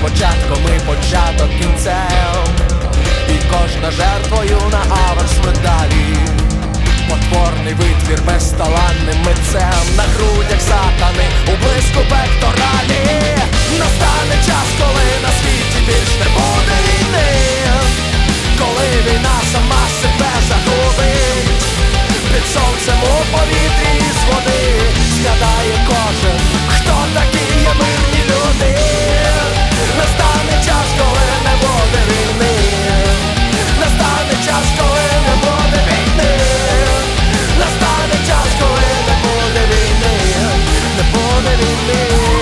початком і початок кінцем, і кожна жертвою на аверс медалі. Потворний витвір безталанним митцем, на грудях сатани у блиску пекторалі. Настане час, коли на світі більш не буде війни, коли війна сама себе загубить. Під сонцем у повітрі з води згадає кожен, хто такі є мирні люди. Настане час, коли не буде війни. Настане час, коли не буде війни. Настане час, коли не буде війни. Не буде війни.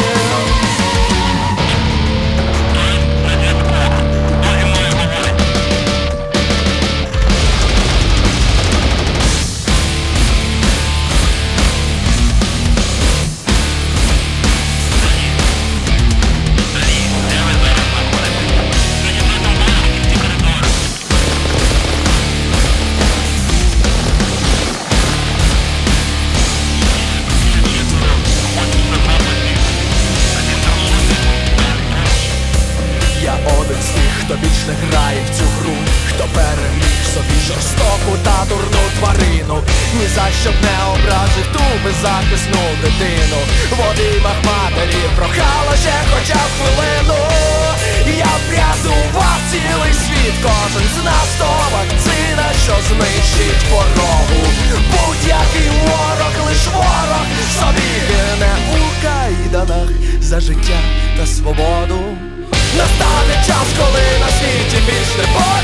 Хто більш не грає в цю гру, хто переміг собі жорстоку та дурну тварину, ні за що б не образив ту беззахисну дитину. В обіймах матері прохала ще хоча б хвилину. Я врятував цілий світ, кожен з нас то вакцина, що знищить порогу. Будь-який ворог, лиш ворог собі гине у кайданах за життя та свободу. Настане час, коли на світі більш не буде